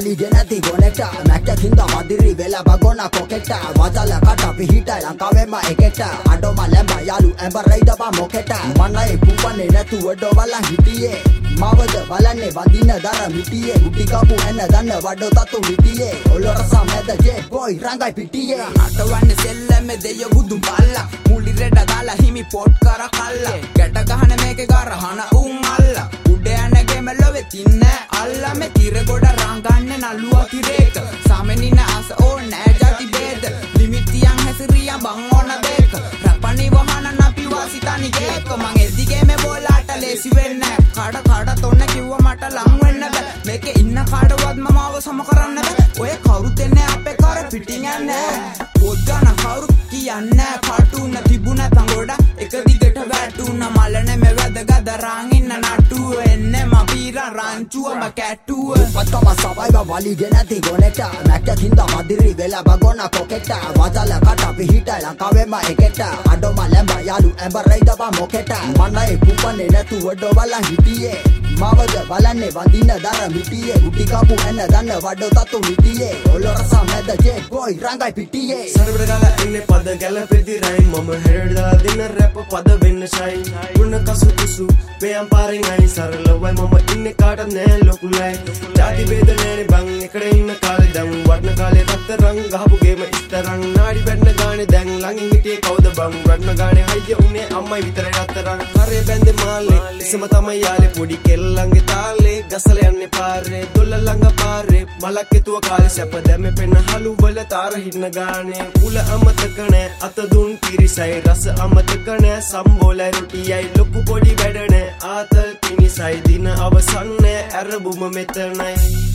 වලිගේ නැති ගොනෙට මැක්කකින්ද හදිරි වෙලා බගොන කොකෙට වදල කට පිහිටයි ලංකාවෙම එකෙට අඩොම ලැඹ යාලු ඇඹරයිද බා මොකෙට මනයි පුපන්නේ නැතුව ඩොවල හිටියේ මවද බලන්නේ වදින දර මිටියේ ගුටි කපු එන දන්න වඩ තතු මිටියේ ඔලොරස මැද ජේ බොයි රංගයි පිටියේ අටවන්නේ සෙල්ලමේ දෙය බුදුන් බල්ලා මුලි රෙඩ දාලා හිමි පොට් කර කල්ලා ගැට ගහන මේකේ ගරහන උන් අල්ලා උඩ යනගෙම ලොවේ තින්න අල්ලා මේ තිර ගොඩ රංගන්නේ නළුවා තිරේක සාමෙනින ආස ඕනෑ ජාති බේද ලිමිටියන් හැසිරියන් බං ඕන බේක රපණි වහන නපි වාසිතනි කේක මං එදිගේ මේ බෝලාට ලේසි වෙන්නේ කඩ තොන්න කිව්ව මට ලං වෙන්න බෑ මේකේ ඉන්න කාටවත් මමව සම කරන්න බෑ ඔය කවුරුත් එන්නේ අපේ කර පිටින් යන්නේ පොත් ගන්න කවුරු කියන්නේ කාටුන තිබුණ තංගොඩ එක දිගට වැටුන මලනේ මේ වැදගත් රාන් ඉන්න නටුව එන්නේ මම පීරා රංචුවම කැටුව පත්තම සබයිව වලිගේ නැති ගොනෙට මැක්කකින්ද හදිරි වෙලා බගොන කොකෙට වදල කට පිහිටයි ලංකාවෙම එකෙට අඩොම ලැඹ යාලු ඇඹරයිද බා මොකෙට මනයි පුපන්නේ නැතුව ඩොවල හිටියේ මවද බලන්නේ වදින දර මිටියේ ගුටි කපු එන දන්න වඩ තතු මිටියේ ඔලොරස මැද ජේ බොයි රංගයි පිටියේ සරබඩ ගාලා ඉන්නේ පද ගැලපෙදි රයින් මම හෙඩ දාලා දින රැප් පද වෙන්න ෂයි ගුණ කසු කුසු මෙයන් පාරෙන් අයි සරලවයි මම ඉන්නේ කාට නෑ ලොකුලයි ජාති බේද නෑනේ බං එකට ඉන්න කාලේ දැන් වටන කාලේ රත්තරන් ගහපු ගේම ඉස්තරන් නාඩි බැන්න ගානේ දැන් ළඟින් හිටියේ කවුද බං වටන ගානේ හයිය උනේ අම්මයි විතරයි රත්තරන් කරේ බැන්දේ මාල්ලේ ඉසම තමයි යාලේ පොඩි කෙල්ලන්ගේ තාලේ ගසල යන්නේ පාරේ දොල්ල ළඟ පාරේ මලක් එතුව කාලේ සැප දැමෙ පෙන්න හලු වල තාර හින්න ගානේ කුල අමතක නෑ අත දුන් පිරිසයි රස අමතක නෑ සම්බෝලයි රොටියයි ලොකු පොඩි වැඩ නෑ ආතල් පිනිසයි දින අවසන් නෑ ඇරබුම මෙතනයි